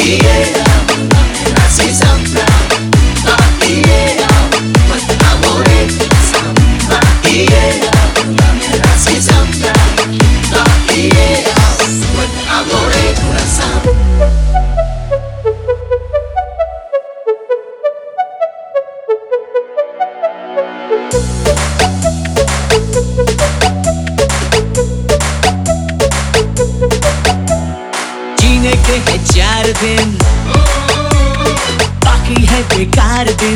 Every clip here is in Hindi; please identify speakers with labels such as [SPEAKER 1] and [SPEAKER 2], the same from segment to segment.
[SPEAKER 1] जीने के है 4 दिन, बाकी है बेकार दिन।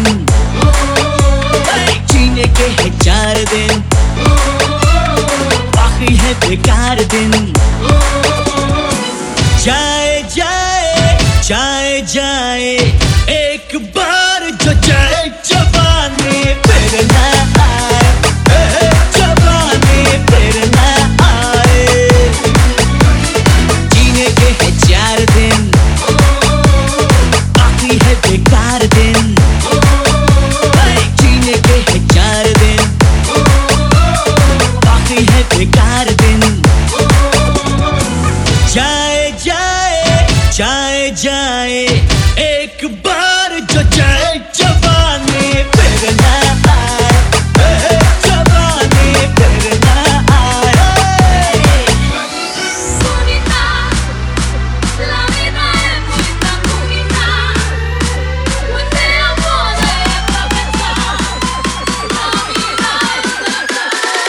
[SPEAKER 1] जीने के है 4 दिन, बाकी है बेकार दिन। जाए जाए जाए जाए एक बार जो जाए जवानी फिर ना आए, जवानी फिर ना आए। जीने के है 4 दिन, बाकी है बेकार दिन। जीने के है 4 दिन, बाकी है बेकार दिन। जाए जाए जाए जाए एक बार जो जाए जवानी फिर ना आए, जवानी फिर ना आए।
[SPEAKER 2] Unità, la vita è questa unità, questa è amore e povertà, la vita è stata.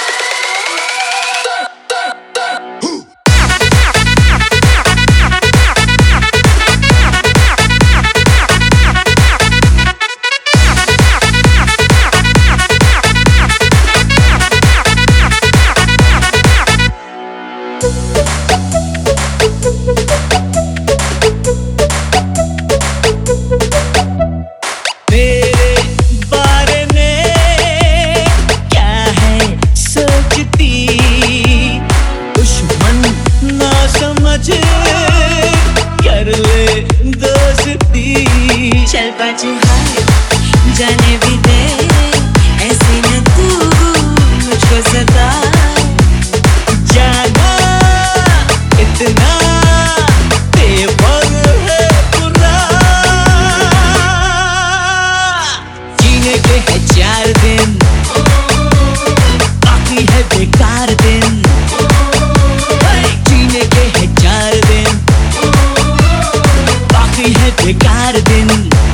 [SPEAKER 1] तेरे बारे में क्या है सोचती, दुश्मन ना समझ कर ले दोस्ती।
[SPEAKER 3] चल बाजू हाय जाने भी दे, ऐसे न तू मुझको सता।
[SPEAKER 1] जाना इतना बेवर है बुरा। जीने के है 4 दिन, बाकी है बेकार दिन। जीने के है 4 दिन, बाकी है बेकार दिन।